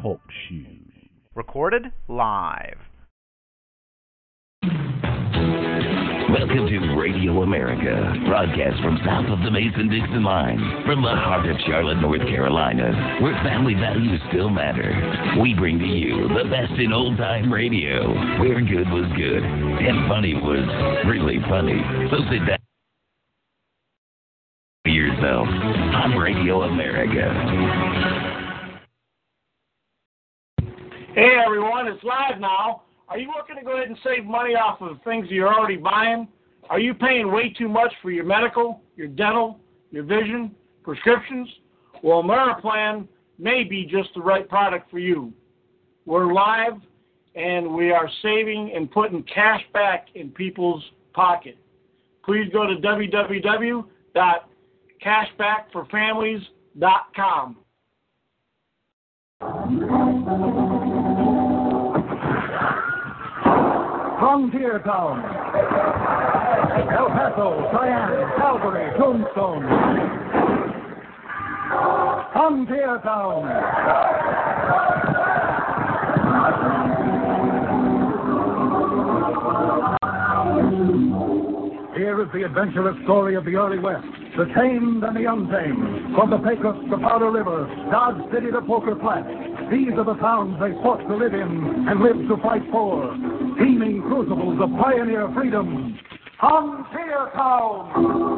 Talk Show. Recorded live. Welcome to Radio America, broadcast from south of the Mason-Dixon line, from the heart of Charlotte, North Carolina, where family values still matter. We bring to you the best in old-time radio, where good was good and funny was really funny. So sit down for yourself on Radio America. Hey, everyone, it's live now. Are you looking to go ahead and save money off of things you're already buying? Are you paying way too much for your medical, your dental, your vision, prescriptions? Well, AmeriPlan may be just the right product for you. We're live, and we are saving and putting cash back in people's pocket. Please go to www.cashbackforfamilies.com. Frontier Town, El Paso, Cheyenne, Calgary, Tombstone. Frontier Town. Here is the adventurous story of the early West, the tamed and the untamed, from the Pecos to Powder River, Dodge City to Poker Flat. These are the towns they fought to live in and lived to fight for. Teeming crucibles of pioneer freedom. Frontier Town!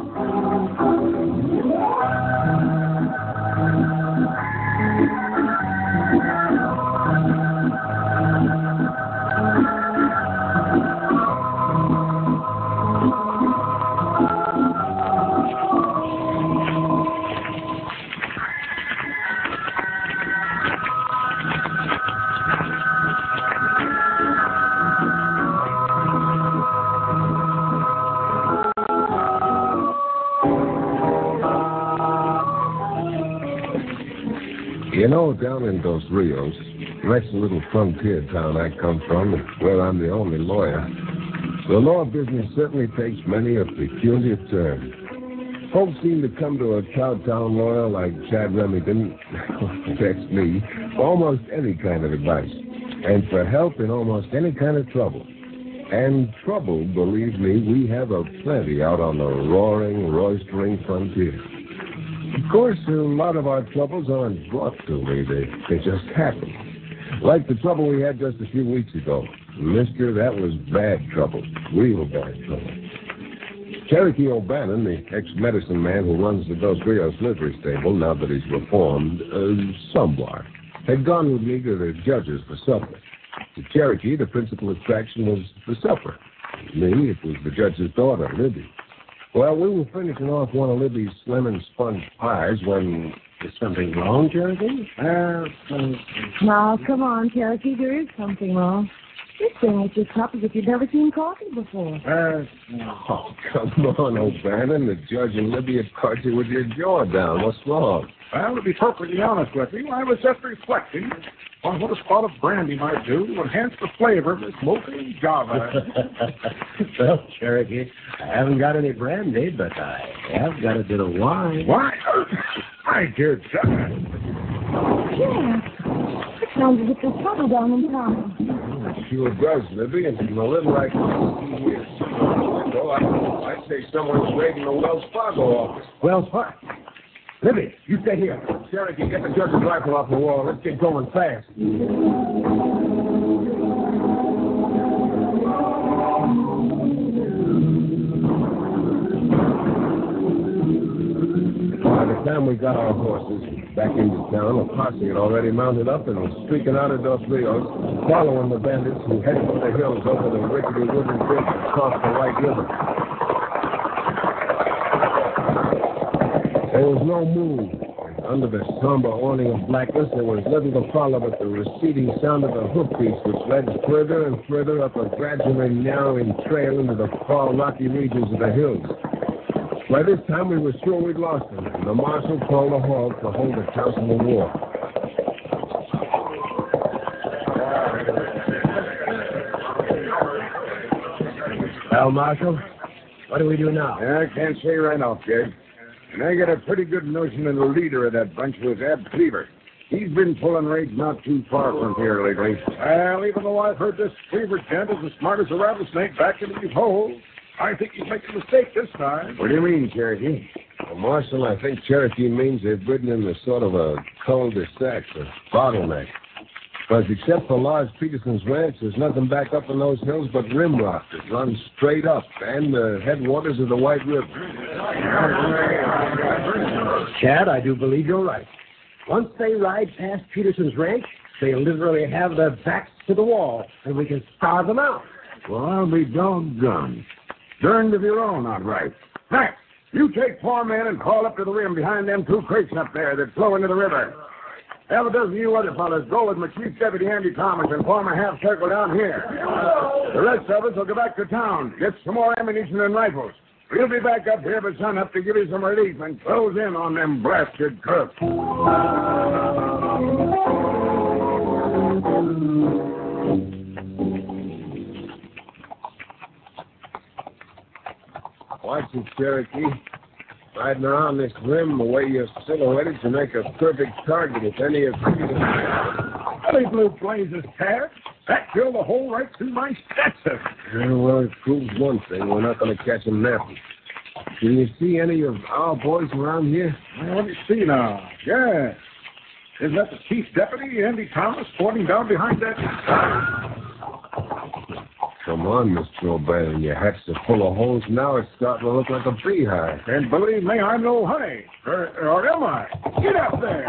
You know, down in Dos Rios, that's the little frontier town I come from, where I'm the only lawyer, the law business certainly takes many a peculiar turn. Folks seem to come to a Cowtown lawyer like Chad Remington, that's me, for almost any kind of advice, and for help in almost any kind of trouble. And trouble, believe me, we have a plenty out on the roaring, roistering frontier. Of course, a lot of our troubles aren't brought to me. They just happen. Like the trouble we had just a few weeks ago. Mister, that was bad trouble. Real bad trouble. Cherokee O'Bannon, the ex-medicine man who runs the Dos Rios livery stable, now that he's reformed, somewhat, had gone with me to the judges for supper. To Cherokee, the principal attraction was the supper. Me, it was the judge's daughter, Libby. Well, we were finishing off one of Libby's lemon sponge pies when... Is something wrong, Cherokee? Now, come on, Cherokee. There is something wrong. You're staring at your cup as if you'd never seen coffee before. Oh, come on, O'Bannon. The judge and Libby have caught you with your jaw down. What's wrong? Well, to be perfectly honest with you, I was just reflecting on what a spot of brandy might do to enhance the flavor of this smoking Java. Well, Cherokee, I haven't got any brandy, but I have got a bit of wine. Why? My dear Jack. Jack, it sounds as if there's trouble down in town. It sure does, Libby, and from a little like here. I'd say someone's raiding the Wells Fargo office. Wells Fargo? Libby, you stay here. Cherokee, get the judge's rifle off the wall. Let's get going fast. By the time we got our horses back into town, a posse had already mounted up and was streaking out of Dos Rios, following the bandits who headed for the hills over the rickety wooden bridge across the White River. There was no moon. Under the somber awning of blackness, there was little to follow but the receding sound of the hoofbeats, which led further and further up a gradually narrowing trail into the far rocky regions of the hills. By this time, we were sure we'd lost them, and the marshal called a halt to hold a council of war. Well, Marshal, what do we do now? I can't say right now, Jed. And I got a pretty good notion that the leader of that bunch was Ab Cleaver. He's been pulling raids not too far from here lately. Well, even though I've heard this Cleaver gent is as smart as a rattlesnake back into these holes, I think he's making a mistake this time. What do you mean, Cherokee? Well, Marshal, I think Cherokee means they've ridden in a sort of a cul-de-sac, a bottleneck. Because except for Lars Peterson's ranch, there's nothing back up in those hills but rim rock that runs straight up, and the headwaters of the White River. Chad, I do believe you're right. Once they ride past Peterson's ranch, they literally have their backs to the wall, and we can starve them out. Well, I'll be doggone. Darned if you're all not right. Max, you take 4 men and crawl up to the rim behind them 2 creeks up there that flow into the river. Have a dozen of you other fellas go with my chief deputy, Andy Thomas, and form a half circle down here. The rest of us will go back to town, get some more ammunition and rifles. We'll be back up here by sunup to give you some relief and close in on them blasted crooks. Watch it, Cherokee. Riding around this rim the way you're silhouetted to make a perfect target if any of you... Bloody blue blazes, Tad. That killed the hole right through my Stetson. Yeah, well, it proves one thing. We're not going to catch them napping. Can you see any of our boys around here? Well, let me see now. Yeah. Isn't that the chief deputy, Andy Thomas, sporting down behind that... Come on, Mr. O'Brien. Your hat's are full of holes now. It's starting to look like a beehive. And believe me, I'm no honey. Or am I? Get up there.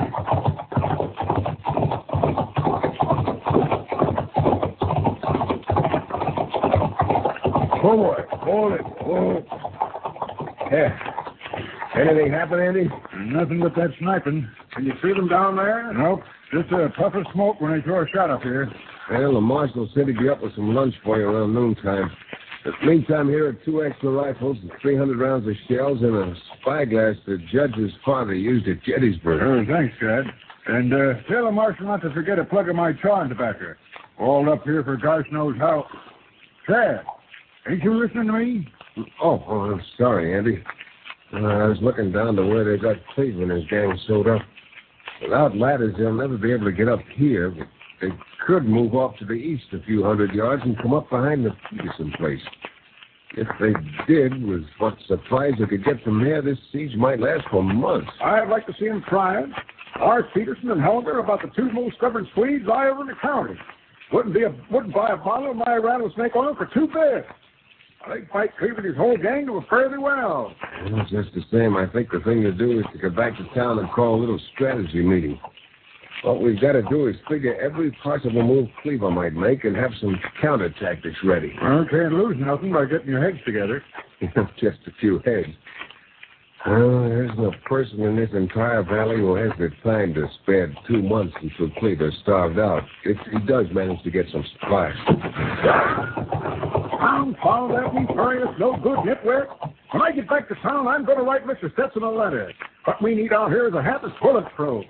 Oh, boy. Hold it. Hold. Yeah. Anything happen, Andy? Nothing but that sniping. Can you see them down there? Nope. Just a puff of smoke when they throw a shot up here. Well, the marshal said he'd be up with some lunch for you around noontime. But meantime, here are 2 extra rifles and 300 rounds of shells and a spyglass the judge's father used at Gettysburg. Thanks, Chad. And tell the marshal not to forget a plug of my chawing tobacco. All up here for gosh knows how. Chad, ain't you listening to me? Oh, I'm sorry, Andy. I was looking down to where they got Cleveland and his gang sewed up. Without ladders, they'll never be able to get up here, but they could move off to the east a few hundred yards and come up behind the Peterson place. If they did, with what supplies they could get from there, this siege might last for months. I'd like to see them trying. Lars Peterson and Helger are about the 2 most stubborn Swedes I ever encountered. Wouldn't buy a bottle of my rattlesnake oil for 2 bits. They'd fight Cleveland his whole gang to a fairly well. Well, just the same, I think the thing to do is to go back to town and call a little strategy meeting. What we've got to do is figure every possible move Cleaver might make and have some counter tactics ready. Well, can't lose nothing by getting your heads together. Just a few heads. There's no person in this entire valley who has the time to spare 2 months until Cleaver's starved out, if he does manage to get some supplies. Confound that nefarious, no good nitwit. When I get back to town, I'm going to write Mr. Stetson a letter. What we need out here is a half as bulletproof.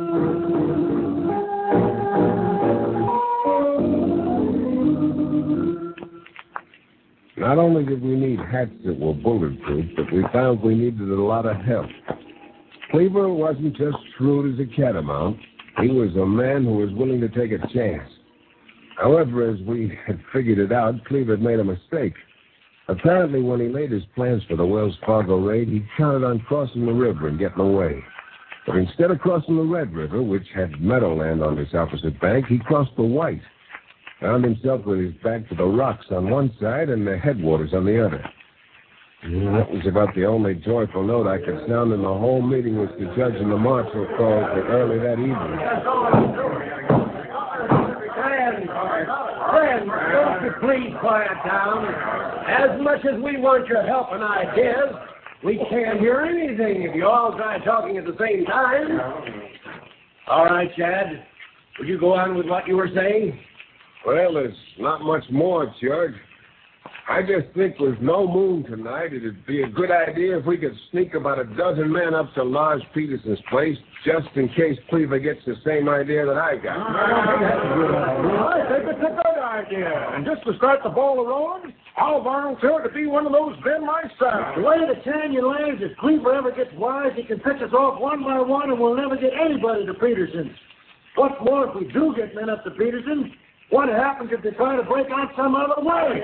Not only did we need hats that were bulletproof, but we found we needed a lot of help. Cleaver wasn't just shrewd as a catamount. He was a man who was willing to take a chance. However, as we had figured it out, Cleaver had made a mistake. Apparently, when he laid his plans for the Wells Fargo raid, he counted on crossing the river and getting away. But instead of crossing the Red River, which had meadowland on its opposite bank, he crossed the White. Found himself with his back to the rocks on one side and the headwaters on the other. And that was about the only joyful note I could sound in the whole meeting which the judge and the marshal called for early that evening. Friend, don't you please quiet down. As much as we want your help and ideas, we can't hear anything if you all try talking at the same time. All right, Chad. Would you go on with what you were saying? Well, there's not much more, George. I just think with no moon tonight, it'd be a good idea if we could sneak about a dozen men up to Lars Peterson's place, just in case Cleaver gets the same idea that I got. I think it's a good idea. And just to start the ball rolling, I'll volunteer to be one of those men myself. The way the canyon lays, if Cleaver ever gets wise, he can pick us off one by one, and we'll never get anybody to Peterson. What's more, if we do get men up to Peterson, what happens if they try to break out some other way?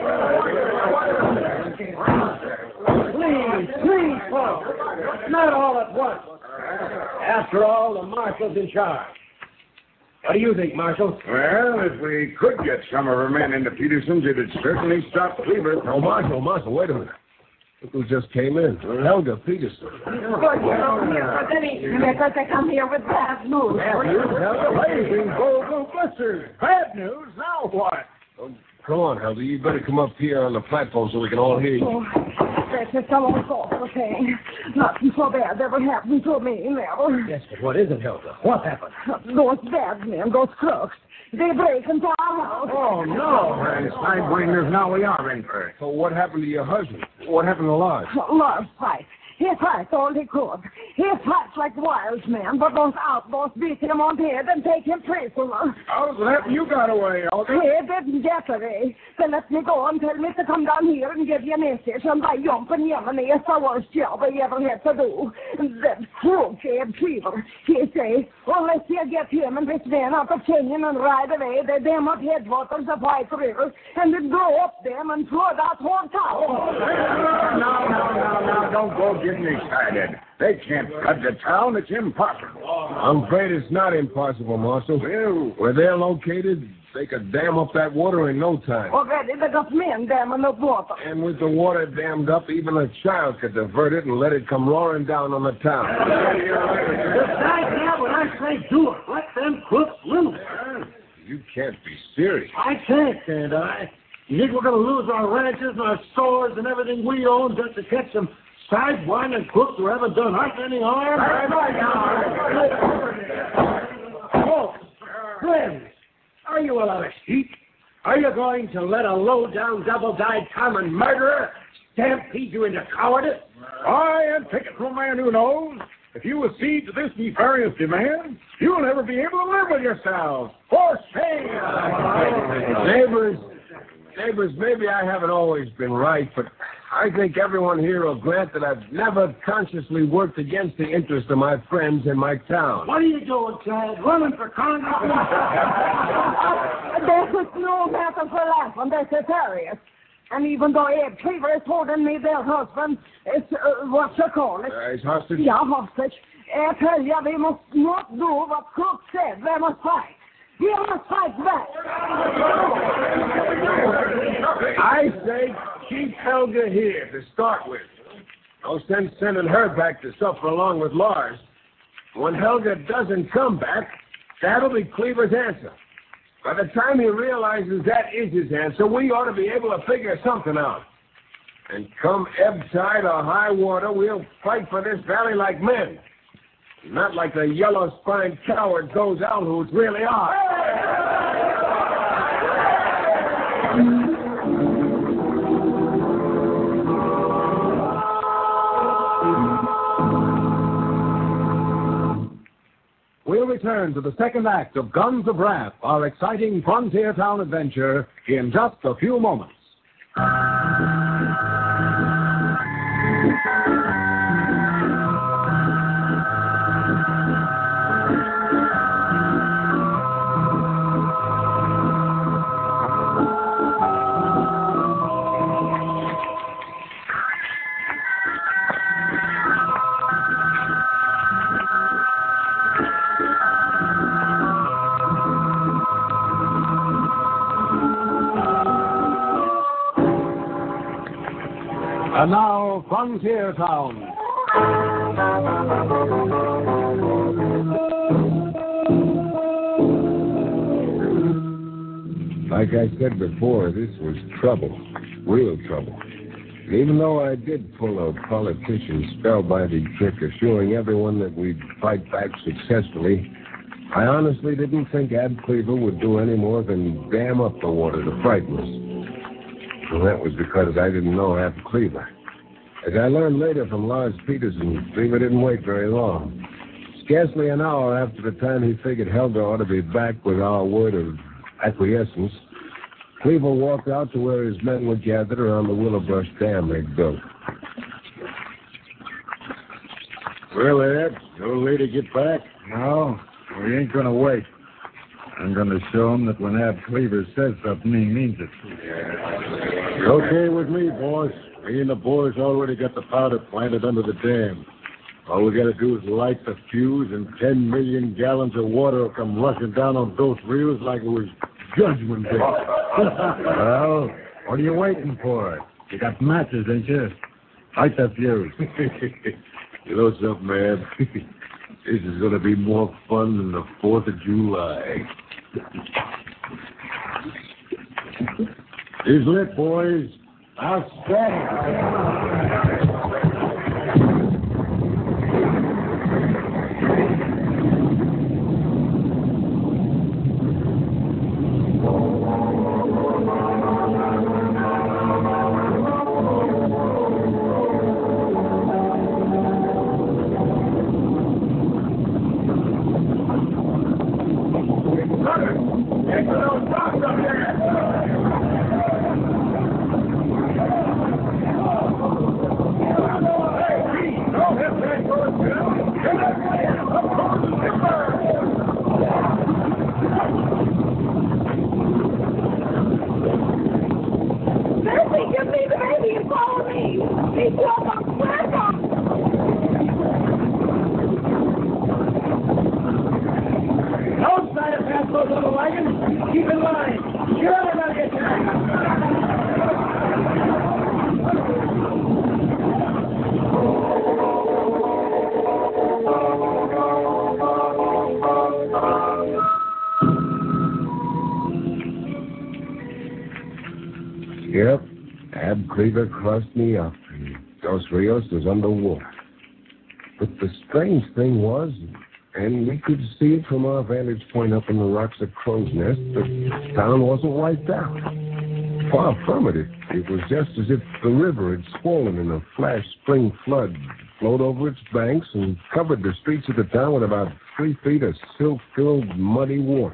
Please, folks. Not all at once. After all, the marshal's in charge. What do you think, Marshal? Well, if we could get some of our men into Peterson's, it'd certainly stop Cleaver. Oh, Marshal, wait a minute. Look who just came in. Helga Peterson. But then because they come here with bad news. Bad news? Helga, blazing, go blisters. Bad news? Now what? Oh, come on, Helga. You better come up here on the platform so we can all hear you. Oh, that's just some old awful thing. Nothing so bad ever happened to me, never. Yes, but what is it, Helga? What happened? Those bad men, those crooks, they break into our house. Oh, no. Sidewinders, now we are in for it. So what happened to your husband? What happened to Lars? Lars fight. He fights all he could. He fights like wild man, but those outlaws beat him on the head and take him prisoner. How's that you got away, Helga? He didn't get away. They let me go and tell me to come down here and give you a message, and by jumping Yemeni is the worst job I ever had to do. That crook, Ed Cleaver, he say, unless you get him and this man out of Kenyon and ride away, they dam up headwaters of White River, and they blow up them and flood out whole town. Now, don't go getting excited. They can't flood the town. It's impossible. I'm afraid it's not impossible, Marshal. Well, Where they're located, they could dam up that water in no time. Already they got men damming up water. And with the water dammed up, even a child could divert it and let it come roaring down on the town. Right now, when I say do it, let them crooks loose. You can't be serious. I can't I? You think we're going to lose our ranches and our stores and everything we own just to catch some sidewinding crooks who haven't done us any harm? Oh, friends, are you a lot of sheep? Are you going to let a low-down, double-dyed common murderer stampede you into cowardice? I am taking from a man who knows. If you accede to this nefarious demand, you'll never be able to live with yourselves. For shame! Neighbors, maybe I haven't always been right, but I think everyone here will grant that I've never consciously worked against the interest of my friends in my town. What are you doing, Chad? Running for Congress? There's no matter for laughing. They're serious. And even though Ed Cleaver is holding me their husband, it's, what you call it? He's hostage? Yeah, hostage. I tell you, they must not do what Cook said. They must fight. We must fight back. I say keep Helga here to start with. No sense sending her back to suffer along with Lars. When Helga doesn't come back, that'll be Cleaver's answer. By the time he realizes that is his answer, we ought to be able to figure something out. And come ebb tide or high water, we'll fight for this valley like men. Not like the yellow-spined cowards those Alhoots really are. We'll return to the second act of Guns of Wrath, our exciting frontier town adventure, in just a few moments. And now, Frontier Town. Like I said before, this was trouble. Real trouble. And even though I did pull a politician's spellbinding trick assuring everyone that we'd fight back successfully, I honestly didn't think Ab Cleaver would do any more than dam up the water to frighten us. And that was because I didn't know Ab Cleaver. As I learned later from Lars Peterson, Cleaver didn't wait very long. Scarcely an hour after the time he figured Helga ought to be back with our word of acquiescence, Cleaver walked out to where his men were gathered around the Willowbrush Dam they'd built. Well, Ed, no lady get back? No, we ain't going to wait. I'm going to show him that when Ab Cleaver says something, he means it. It's okay with me, boss. Me and the boys already got the powder planted under the dam. All we got to do is light the fuse, and 10 million gallons of water will come rushing down on Dos Rios like it was Judgment Day. Well, what are you waiting for? You got matches, ain't you? Light the fuse. You know something, man? This is going to be more fun than the 4th of July. It's lit, boys. Outstanding. Yep. Ab Cleaver crossed me up, and Dos Rios was underwater. But the strange thing was, and we could see it from our vantage point up in the rocks at Crow's Nest, the town wasn't wiped out. Far from it. It was just as if the river had swollen in a flash spring flood, flowed over its banks, and covered the streets of the town with about 3 feet of silt-filled, muddy water.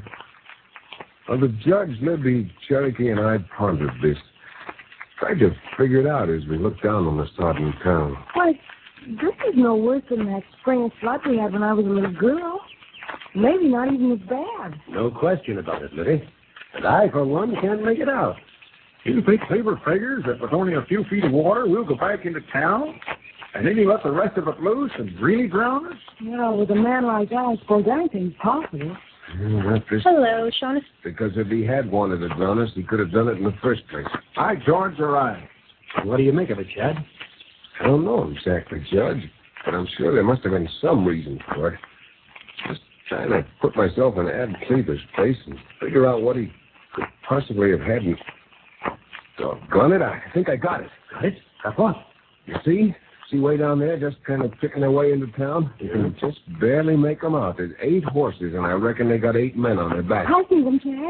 Well, the judge, Libby, Cherokee, and I pondered this. Tried to figure it out as we looked down on the sodden town. Why, this is no worse than that spring flood we had when I was a little girl. Maybe not even as bad. No question about it, Liddy. And I, for one, can't make it out. You think Cleaver figures that with only a few feet of water, we'll go back into town? And then you let the rest of it loose and really drown us? Well, with a man like that, I suppose anything's possible. Hello, Sean. Because if he had wanted to drown us, he could have done it in the first place. Hi, George, you're right. What do you make of it, Chad? I don't know exactly, Judge, but I'm sure there must have been some reason for it. Just trying to put myself in Ab Cleaver's place and figure out what he could possibly have had. Doggone it, I think I got it. Got it? Got what? You see? See way down there, just kind of picking their way into town? You can just barely make them out. There's 8 horses, and I reckon they got 8 men on their back. I see them, Chad.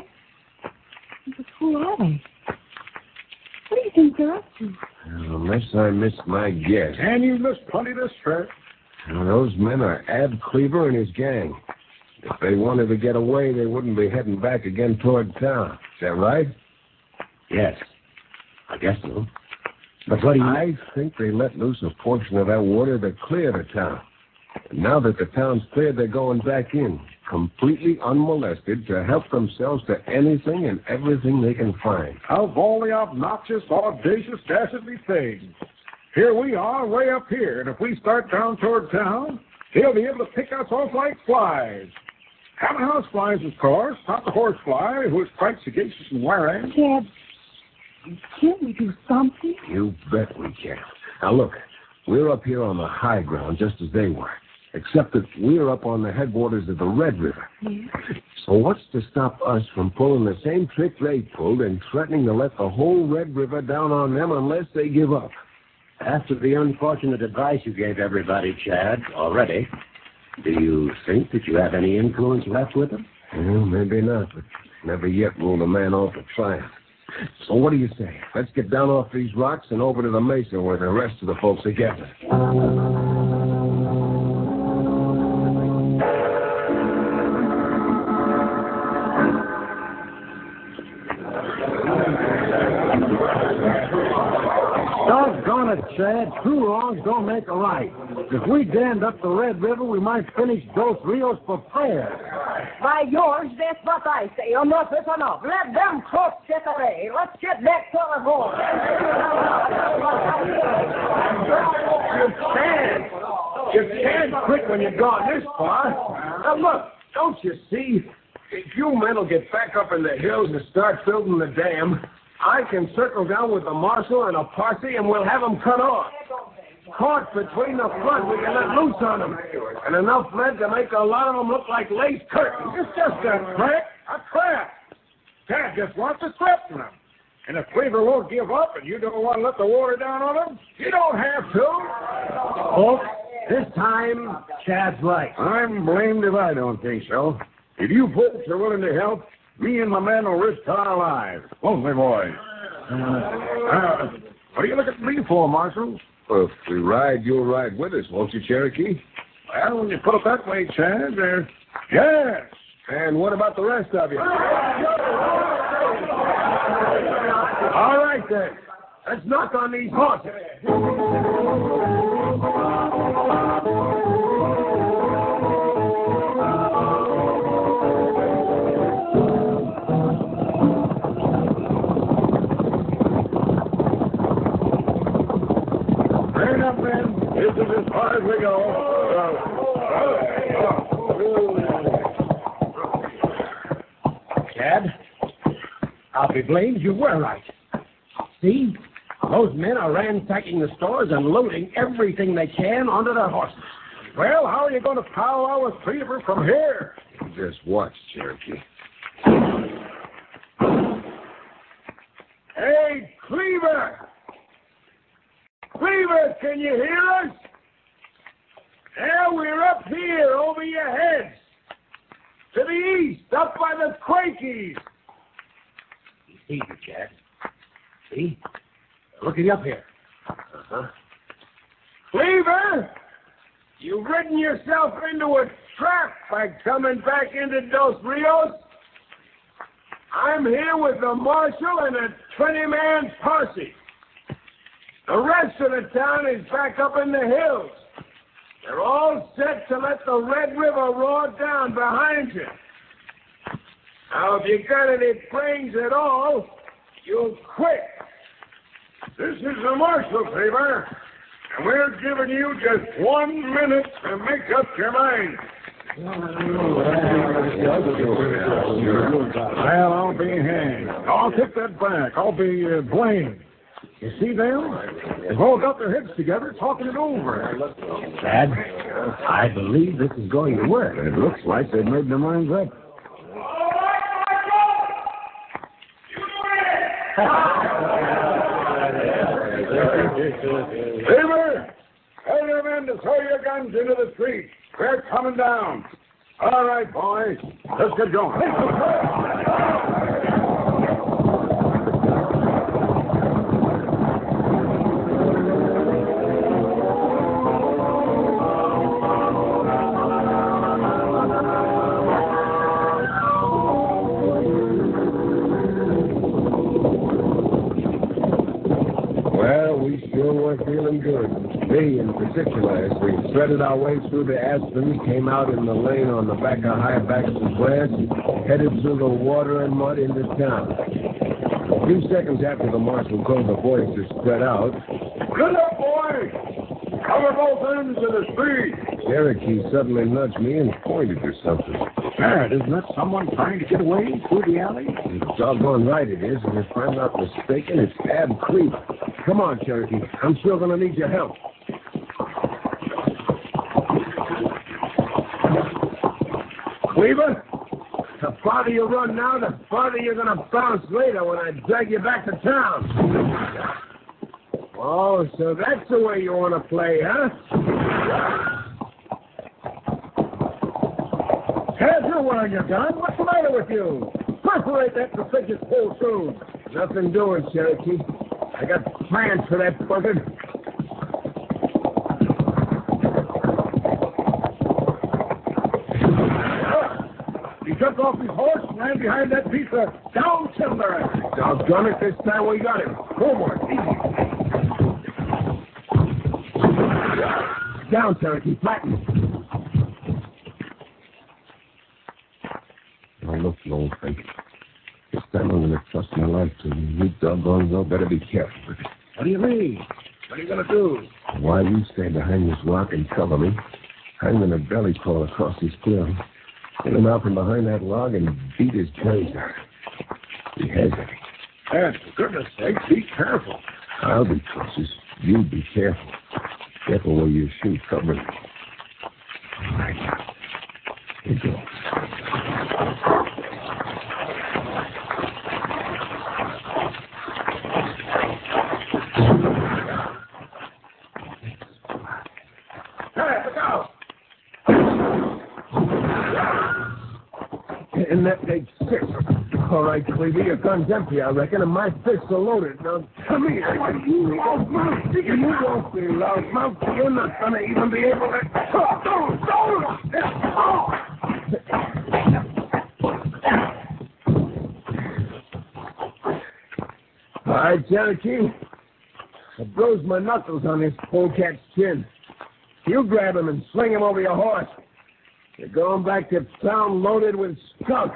But who are they? What do you think they're up to? Unless I missed my guess. And you missed plenty this trip. Those men are Ab Cleaver and his gang. If they wanted to get away, they wouldn't be heading back again toward town. Is that right? Yes. I guess so. But what do you... I think they let loose a portion of that water to clear the town. And now that the town's cleared, they're going back in, completely unmolested, to help themselves to anything and everything they can find. Of all the obnoxious, audacious, dastardly things. Here we are, way up here, and if we start down toward town, he'll be able to pick us off like flies. Common house flies, of course, not the horse fly, who is quite sagacious and wary. Chad, can't we do something? You bet we can. Now, look, we're up here on the high ground just as they were, except that we're up on the headwaters of the Red River. Yeah. So what's to stop us from pulling the same trick they pulled and threatening to let the whole Red River down on them unless they give up? After the unfortunate advice you gave everybody, Chad, already, do you think that you have any influence left with them? Well, maybe not, but never yet ruled a man off a triumph. So what do you say? Let's get down off these rocks and over to the mesa where the rest of the folks are gathered. Doggone it, Chad, two wrongs don't make a right. If we dammed up the Red River, we might finish Dos Rios for fair. By George, that's what I say. Enough is enough. Let them folks get away. Let's get back to the home. You can't quit when you've gone this far. Now, look, don't you see? If you men will get back up in the hills and start building the dam, I can circle down with the marshal and a posse, and we'll have them cut off. Caught between the front, we can let loose on them. And enough lead to make a lot of them look like lace curtains. It's just a trap. Chad just wants to threaten them. And if Cleaver won't give up and you don't want to let the water down on him, you don't have to. Oh, this time, Chad's right. I'm blamed if I don't think so. If you folks are willing to help, me and my men will risk our lives. Won't we, boys? What are you looking at me for, Marshal? Well, if we ride, you'll ride with us, won't you, Cherokee? Well, when you put it that way, Chad, yes. And what about the rest of you? All right, then. Let's knock on these horses. Turn up, men. This is as far as we go. Chad, I'll be blamed. You were right. See? Those men are ransacking the stores and loading everything they can onto their horses. Well, how are you going to powwow with Cleaver from here? Just watch, Cherokee. Hey, Cleaver! Cleaver, can you hear us? Yeah, we're up here over your heads. To the east, up by the Quakies. You see you, Chad. See? Looking up here. Uh-huh. Cleaver, you've ridden yourself into a trap by coming back into Dos Rios. I'm here with the marshal and a 20-man posse. The rest of the town is back up in the hills. They're all set to let the Red River roar down behind you. Now, if you got any brains at all, you'll quit. This is the marshal, Cleaver, and we're giving you just 1 minute to make up your mind. Well, I'll be hanged. I'll take that back. I'll be blamed. You see them? They've all got their heads together, talking it over. Chad, I believe this is going to work. It looks like they've made their minds up. Cleaver, tell your men to throw your guns into the street. They're coming down. All right, boys. Let's get going. Feeling good. Me, in particular, as we threaded our way through the aspen, came out in the lane on the back of High Baxter's Ranch, headed through the water and mud into town. A few seconds after the marshal told the boys to spread out, Good up, boys! Cover both ends of the street. Cherokee suddenly nudged me and pointed to something. Chad, isn't that someone trying to get away through the alley? Doggone right it is, and if I'm not mistaken, it's Ab Cleaver. Come on, Cherokee. I'm still going to need your help. Cleaver, the farther you run now, the farther you're going to bounce later when I drag you back to town. Oh, so that's the way you want to play, huh? Chad, you're wearing your gun. What's the matter with you? Perforate that prestigious pole soon. Nothing doing, Cherokee. I got plans for that buzzard. He jumped off his horse and ran behind that piece of down timber. Doggone it, this time we got him. Go, boy. Easy. down, Cherokee. Flatten. Now, look, you old fake. This time I'm going to trust my life to you. You doggone well better be careful with it. What do you mean? What are you going to do? While you stay behind this rock and cover me, I'm going to belly crawl across this clearing, hit him out from behind that log, and beat his brains out. He has it. Dad, for goodness sake, be careful. I'll be cautious. You be careful. Careful where you shoot. Cover me. All right, now. Here you go. And that takes 6. All right, Clevie, your gun's empty, I reckon, and my fists are loaded. Now, come here. You loudmouth. You won't be loudmouth. You're not going to even be able to... All right, Cherokee. I bruised my knuckles on this polecat's chin. You grab him and sling him over your horse. You're going back to town loaded with skunk.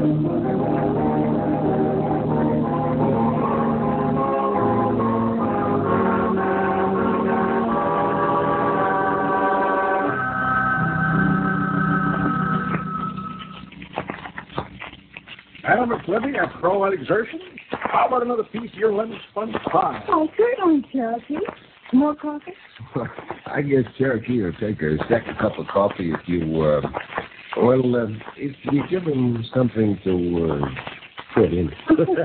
Madam McLivy, after all that exertion, how about another piece of your lemon sponge pie? Oh, certainly, Cherokee. More coffee? I guess Cherokee will take a second cup of coffee if you, if you give him something to, put in.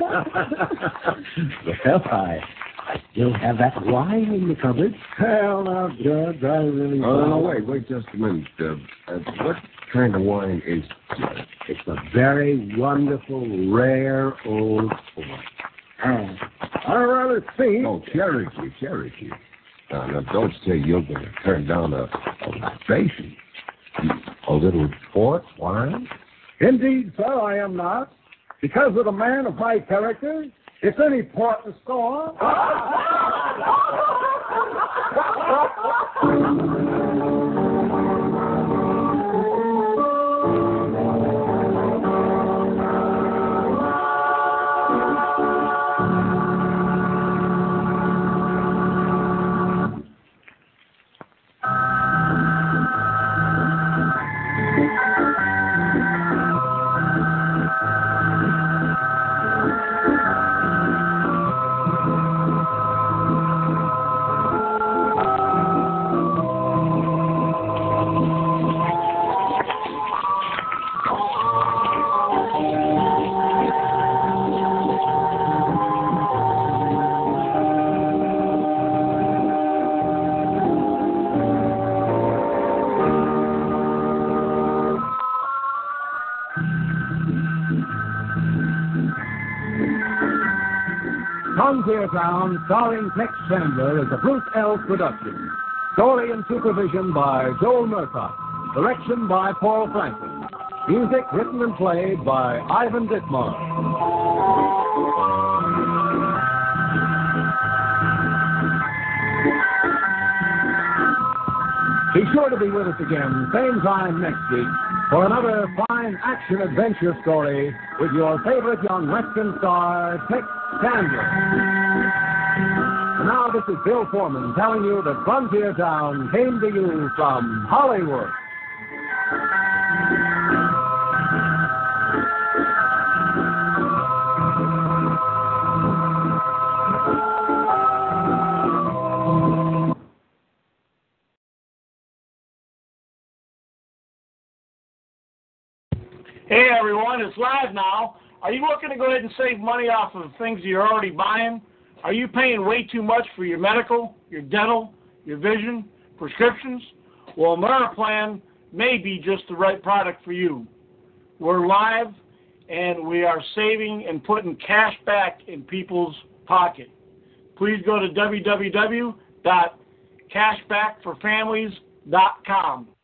Well, I still have that wine in the cupboard. Hell, now, Judge, I really... Oh, no, wait just a minute. What kind of wine is it? It's a very wonderful, rare old wine. I rather think... Oh, Cherokee. Now, don't say you're going to turn down a libation. A little port wine? Indeed, sir, I am not. Because of a man of high character, if any port to score... Frontier Town, starring Tex Chandler, is a Bruce L. production. Story and supervision by Joel Murcott. Direction by Paul Franklin. Music written and played by Ivan Ditmar. Be sure to be with us again, same time next week, for another fine action-adventure story with your favorite young Western star, Tex Chandler. And now this is Bill Foreman telling you that Frontier Town came to you from Hollywood. Hey, everyone, it's live now. Are you looking to go ahead and save money off of things you're already buying? Are you paying way too much for your medical, your dental, your vision, prescriptions? Well, AmeriPlan may be just the right product for you. We're live, and we are saving and putting cash back in people's pocket. Please go to www.cashbackforfamilies.com.